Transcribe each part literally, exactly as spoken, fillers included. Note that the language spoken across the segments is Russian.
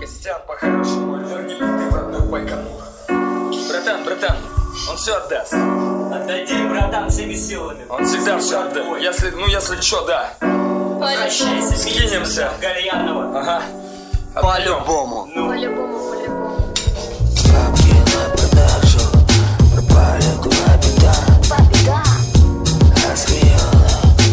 Костян, по-хорошему, верни биты в родной Байконур. Братан, братан, он все отдаст. Отдадим, братан, все веселыми. Он всегда все отдаст. Если, ну если что, да. Возвращайся, скинемся. Гальянова. Ага. По-любому. Ну. По-любому, по-любому. Бабки на продажу, пропали куда беда. Победа, Освеяла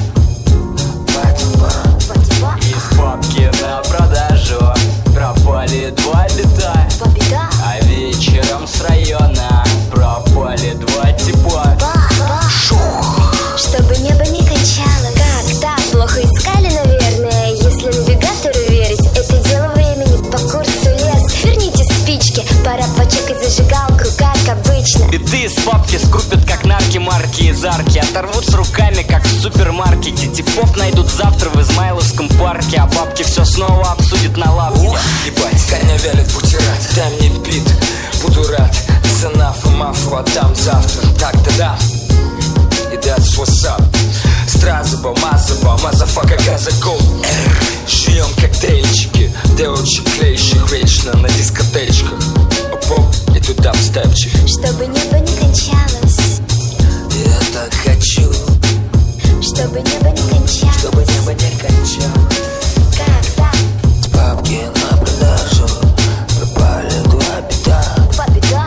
Батюба. победа, Из бабки на продажу пропали два бита. победа, А вечером с района пропали два типа. ба-ба. Чтобы небо не кончалось. Как так? Плохо искали, наверное. Если навигатору верить, это дело времени. По курсу лес. Верните спички, пора почекать зажигалку, как обычно. Биты из папки скрупят, как нарки, марки из арки. Оторвут с руками, как в супермаркете. Типов найдут завтра в Измайловском парке. А бабки все снова обсудят на лавке. Ебать, коня вялит бутерат. Дай мне бит, буду рад. Санаф и мафу отдам завтра. Так-то да. И that's what's up. Стразоба, мазоба, мазафака, газакол. Жуем коктейльчики, девочек клеящих вечно на дискотечках. Оп-оп, и туда вставчик. Чтобы небо не кончалось. Я так хочу, Чтобы небо не кончалось. чтобы небо не кончалось. Как так? Бабки на продажу, пропали два бита. Победа,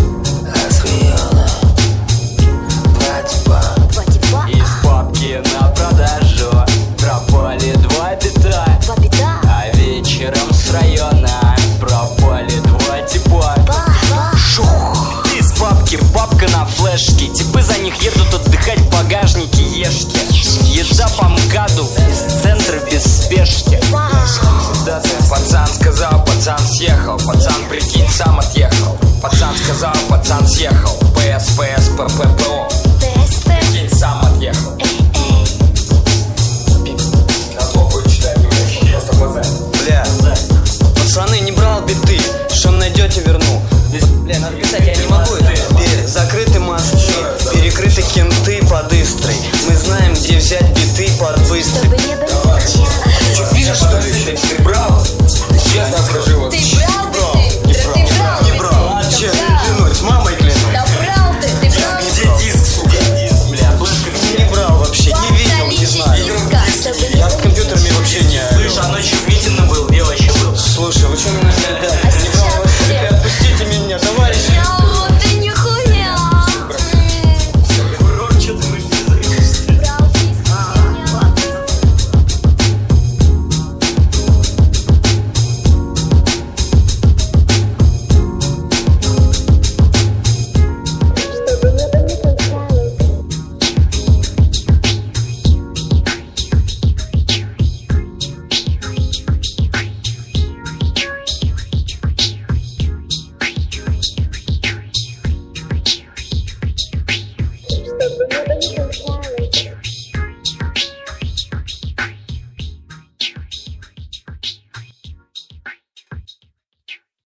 Освеяла Батюба. победа, Из папки на продажу пропали два бита. победа, А вечером с района пропали два типа. ба-ба. Из папки папка на флешке. Типы за них едут отдыхать в багажнике. Ешки. Еда по МКАДу из центра без спешки. Да ты, пацан сказал, пацан съехал. Пацан, прикинь, сам отъехал. Пацан сказал, пацан съехал. ПС, ПС, ПП,